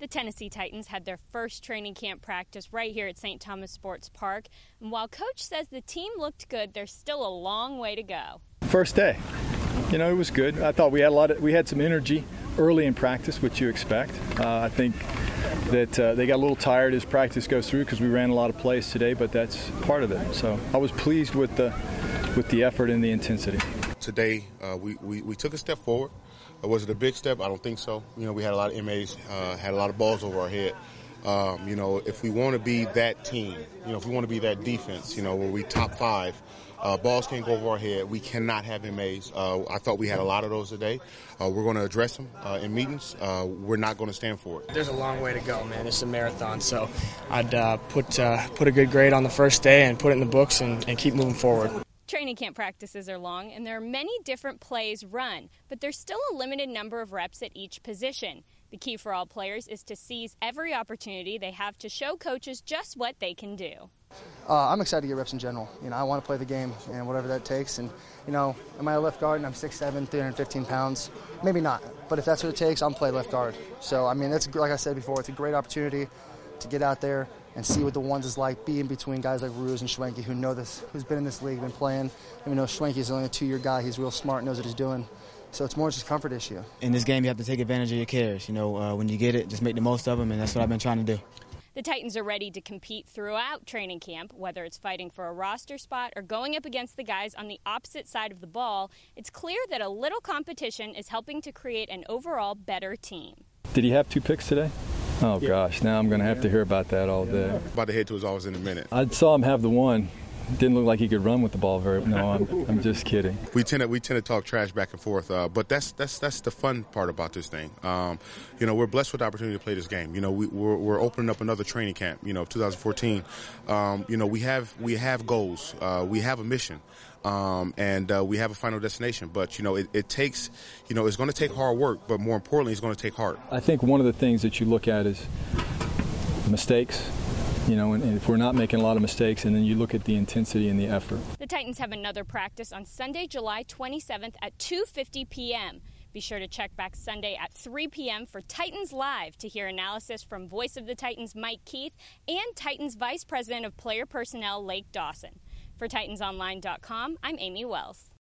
The Tennessee Titans had their first training camp practice right here at St. Thomas Sports Park. And while Coach says the team looked good, there's still a long way to go. First day, it was good. I thought we had some energy early in practice, which you expect. I think that they got a little tired as practice goes through because we ran a lot of plays today, but that's part of it. So I was pleased with the effort and the intensity. Today, we took a step forward. Was it a big step? I don't think so. We had a lot of MAs, had a lot of balls over our head. If we want to be that team, if we want to be that defense, where we top 5, balls can't go over our head. We cannot have MAs. I thought we had a lot of those today. We're going to address them in meetings. We're not going to stand for it. There's a long way to go, man. It's a marathon, so I'd put a good grade on the first day and put it in the books and keep moving forward. Training camp practices are long, and there are many different plays run, but there's still a limited number of reps at each position. The key for all players is to seize every opportunity they have to show coaches just what they can do. I'm excited to get reps in general. I want to play the game and whatever that takes. And, am I a left guard and I'm 6'7", 315 pounds? Maybe not. But if that's what it takes, I'm play left guard. So, that's, like I said before, it's a great opportunity to get out there and see what the ones is like, be in between guys like Ruse and Schwenke who know this, who's been in this league, been playing. Schwenke's only a 2-year guy. He's real smart, knows what he's doing. So it's more just a comfort issue. In this game, you have to take advantage of your carries. When you get it, just make the most of them, and that's what I've been trying to do. The Titans are ready to compete throughout training camp, whether it's fighting for a roster spot or going up against the guys on the opposite side of the ball. It's clear that a little competition is helping to create an overall better team. Did he have 2 picks today? Oh, yeah. Gosh, now I'm going to have to hear about that all day. About to head to his office in a minute. I saw him have the one. Didn't look like he could run with the ball very. No, I'm just kidding. We tend to talk trash back and forth, but that's the fun part about this thing. We're blessed with the opportunity to play this game. We're opening up another training camp. 2014. We have goals. We have a mission. And we have a final destination. But, it takes, it's going to take hard work, but more importantly, it's going to take heart. I think one of the things that you look at is mistakes, and if we're not making a lot of mistakes, and then you look at the intensity and the effort. The Titans have another practice on Sunday, July 27th at 2:50 p.m. Be sure to check back Sunday at 3 p.m. for Titans Live to hear analysis from Voice of the Titans Mike Keith and Titans Vice President of Player Personnel Lake Dawson. For TitansOnline.com, I'm Amy Wells.